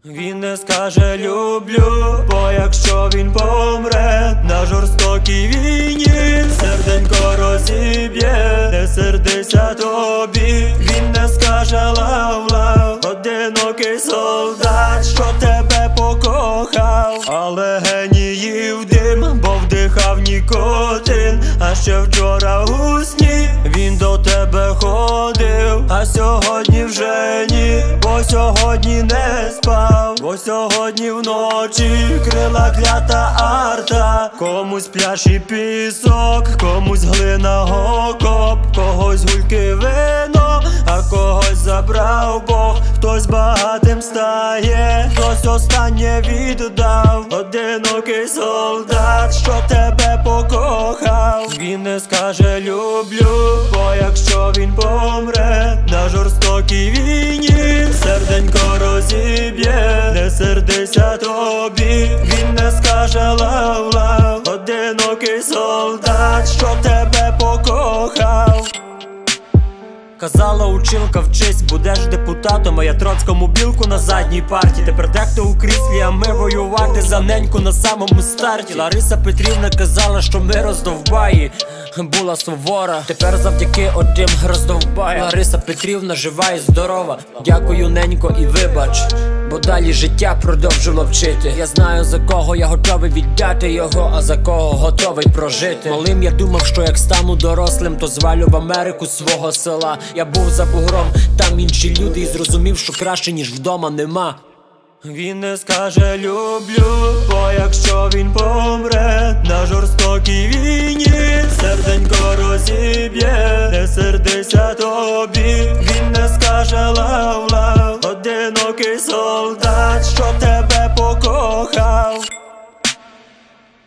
Він не скаже люблю, бо якщо він помре на жорстокій війні, серденько розіб'є, не сердися тобі. Він не скаже love, love, одинокий солдат, що тебе покохав, але геніїв дим, бо вдихав нікотин. А ще вчора у сні він до тебе ходив, а сьогодні вже ні, бо сьогодні не спав, бо сьогодні вночі крила клята арта. Комусь пляж і пісок, комусь глина окоп, когось гульки вино, а когось забрав Бог. Хтось багатим стає, хтось останнє віддав, одинокий солдат, що тебе покохав. Він не скаже люблю, бо якщо він помре на жорстокій війні, серденько розіб'є, не сердися тобі. Він не скаже love, love, одинокий солдат, що тебе покохав. Казала училка, вчись, будеш депутатом, а я Троцькому білку на задній парті. Тепер дехто у кріслі, а ми воювати за неньку на самому старті. Лариса Петрівна казала, що ми роздовбаї, була сувора, тепер завдяки отим роздовбаям. Лариса Петрівна жива і здорова, дякую ненько і вибач, бо далі життя продовжила вчити. Я знаю, за кого я готовий віддати його, а за кого готовий прожити. Малим я думав, що як стану дорослим, то звалю в Америку свого села. Я був за бугром, там інші люди, і зрозумів, що краще, ніж вдома, нема. Він не скаже люблю, бо якщо він помре на жорстокій війні, серденько розіб'є, не сердися тобі. Він не скаже love, love, одинокий солдат, що